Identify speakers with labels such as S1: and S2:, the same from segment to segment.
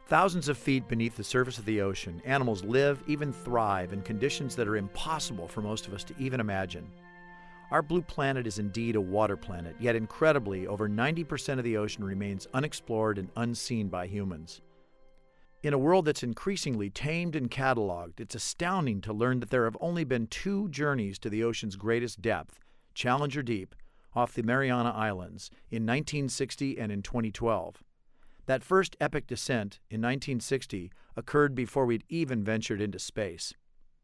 S1: Thousands of feet beneath the surface of the ocean, animals live, even thrive, in conditions that are impossible for most of us to even imagine. Our blue planet is indeed a water planet, yet incredibly, over 90% of the ocean remains unexplored and unseen by humans. In a world that's increasingly tamed and cataloged, it's astounding to learn that there have only been 2 journeys to the ocean's greatest depth, Challenger Deep, off the Mariana Islands, in 1960 and in 2012. That first epic descent, in 1960, occurred before we'd even ventured into space.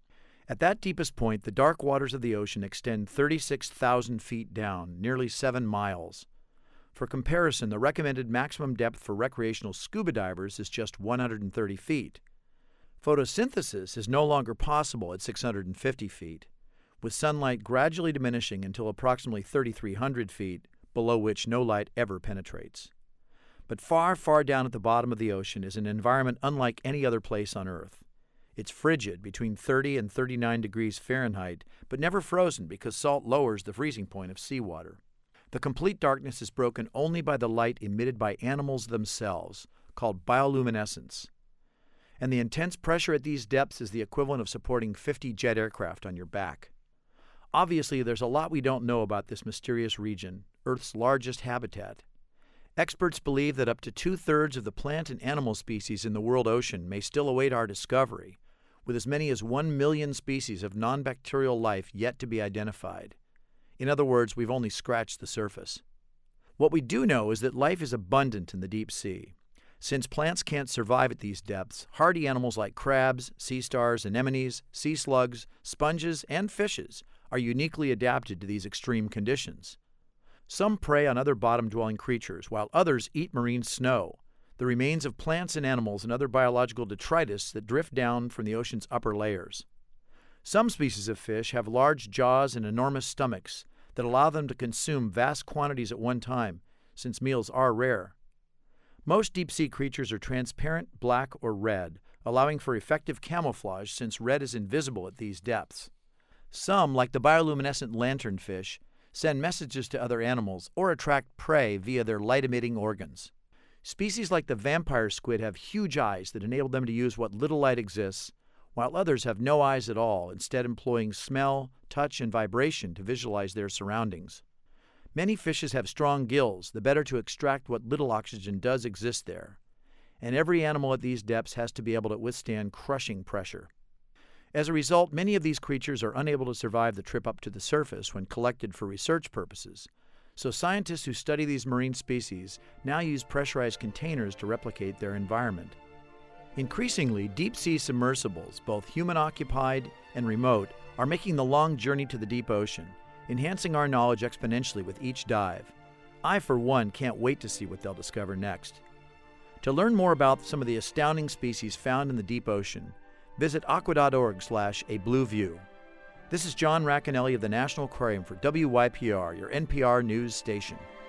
S1: At that deepest point, the dark waters of the ocean extend 36,000 feet down, nearly 7 miles. For comparison, the recommended maximum depth for recreational scuba divers is just 130 feet. Photosynthesis is no longer possible at 650 feet, with sunlight gradually diminishing until approximately 3,300 feet, below which no light ever penetrates. But far, far down at the bottom of the ocean is an environment unlike any other place on Earth. It's frigid, between 30 and 39 degrees Fahrenheit, but never frozen because salt lowers the freezing point of seawater. The complete darkness is broken only by the light emitted by animals themselves, called bioluminescence. And the intense pressure at these depths is the equivalent of supporting 50 jet aircraft on your back. Obviously, there's a lot we don't know about this mysterious region, Earth's largest habitat. Experts believe that up to 2/3 of the plant and animal species in the world ocean may still await our discovery, with as many as 1 million species of non-bacterial life yet to be identified. In other words, we've only scratched the surface. What we do know is that life is abundant in the deep sea. Since plants can't survive at these depths, hardy animals like crabs, sea stars, anemones, sea slugs, sponges, and fishes are uniquely adapted to these extreme conditions. Some prey on other bottom-dwelling creatures, while others eat marine snow, the remains of plants and animals and other biological detritus that drift down from the ocean's upper layers. Some species of fish have large jaws and enormous stomachs that allow them to consume vast quantities at one time, since meals are rare. Most deep-sea creatures are transparent, black, or red, allowing for effective camouflage since red is invisible at these depths. Some, like the bioluminescent lanternfish, send messages to other animals or attract prey via their light-emitting organs. Species like the vampire squid have huge eyes that enable them to use what little light exists, while others have no eyes at all, instead employing smell, touch, and vibration to visualize their surroundings. Many fishes have strong gills, the better to extract what little oxygen does exist there. And every animal at these depths has to be able to withstand crushing pressure. As a result, many of these creatures are unable to survive the trip up to the surface when collected for research purposes. So scientists who study these marine species now use pressurized containers to replicate their environment. Increasingly, deep-sea submersibles, both human-occupied and remote, are making the long journey to the deep ocean, enhancing our knowledge exponentially with each dive. I, for one, can't wait to see what they'll discover next. To learn more about some of the astounding species found in the deep ocean, visit aqua.org/ablueview. This is John Racanelli of the National Aquarium for WYPR, your NPR news station.